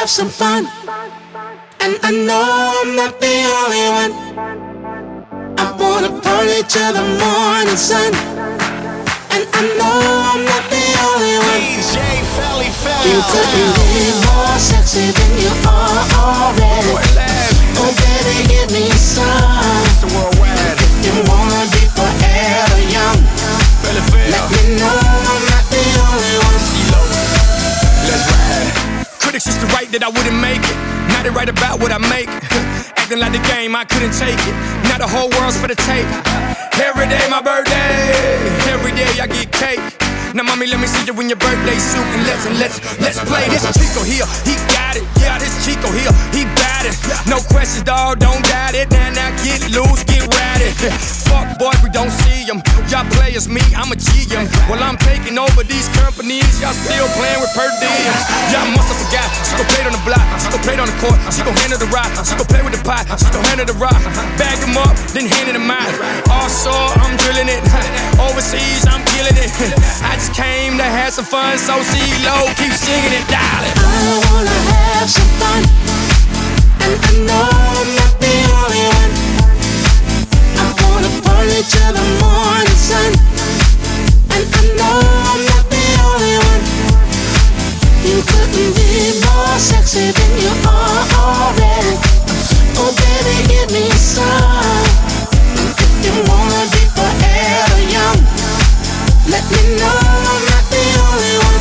have some fun, and I know I'm not the only one. I wanna party till the morning sun, and I know I'm not the only one. You couldn't be more sexy than you are already. Oh baby, give me some. If you wanna be forever young, let me know I'm not the only one. Let's ride. Critics used to write that I wouldn't make it. Now they write about what I make. Acting like the game, I couldn't take it. Now the whole world's for the tape. Every day my birthday, every day I get cake. Now mommy, let me see you in your birthday suit, and let's play this Chico here. He got it, yeah, this Chico here. He bad it, no questions, dawg, don't doubt it. Now get loose, get ratty. Fuck boys, we don't see them. Y'all players, me, I'm a GM. Well, I'm taking over these companies. Y'all still playing with per diems. Y'all must have forgot. She gon' play it on the block, she gon' play it on the court, she gon' handle the rock, she gon' play with the pot, she gon' handle the rock. Bag them up, then hand it to mine. Also, I'm drilling it. Overseas, I'm killing it. I just came to have some fun, so CeeLo, keep singing it, darling. I wanna have some fun, and I know I'm not the only one. I wanna party till the morning sun, and I know I'm not the only one. You couldn't be more sexy than you are already. Oh baby, give me some. If you wanna be forever young, let me know I'm not the only one.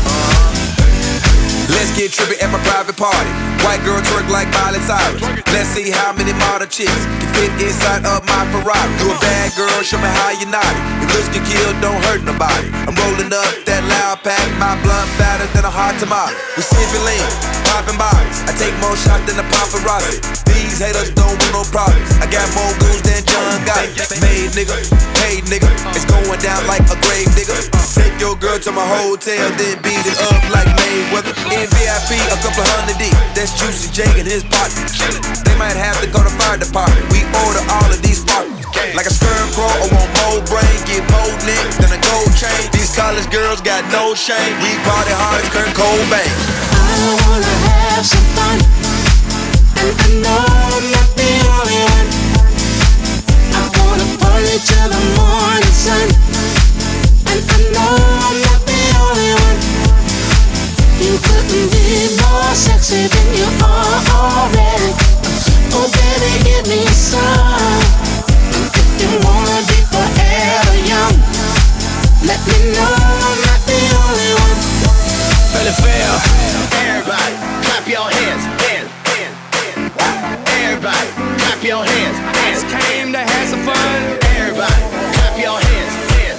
Let's get trippy at my private party. White girl twerk like Miley Cyrus. Let's see how many model chicks can fit inside of my Ferrari. You a bad girl, show me how you naughty. If looks get killed, don't hurt nobody. I'm rolling up that loud pack, my blunt fatter than a hot tomato. We sipping lean, popping bodies. I take more shots than a paparazzi. These haters don't want no problems. I got more goons than John Gotti. Made nigga, paid nigga. It's going down like a grave nigga. Take your girl to my hotel, then beat it up like Mayweather. In VIP, a couple hundred deep. That's Juicy J and his partner. They might have to go to fire department. We order all of these partners. Like a scarecrow, I want more brain, get more neck than a gold chain. These college girls got no shame. We party hard as Kurt Cobain. I wanna have some fun, and I know I'm not the only one. I wanna party till the morning sun, and I know I'm not the only one. You couldn't be more sexy than you are already. Oh baby, give me some. If you wanna be forever young, let me know I'm not the only one. Fail. Everybody, clap your hands, hands. Everybody, clap your hands, I just came to have some fun. Everybody, clap your hands,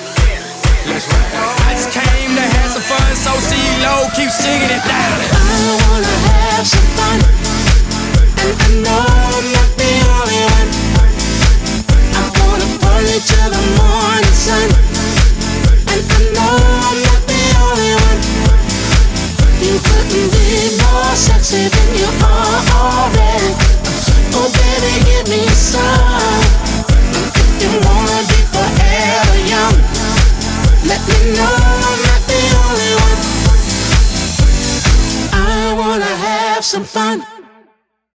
I just came to have some fun, so CeeLo, keep singing it, darling. I wanna have some fun, and I know I'm not the only one. I wanna party till the morning sun, and I know I'm not the only one. You couldn't be more sexy than you are already. Oh baby, give me some. If you wanna be forever young, let me know I'm not the only one. I wanna have some fun,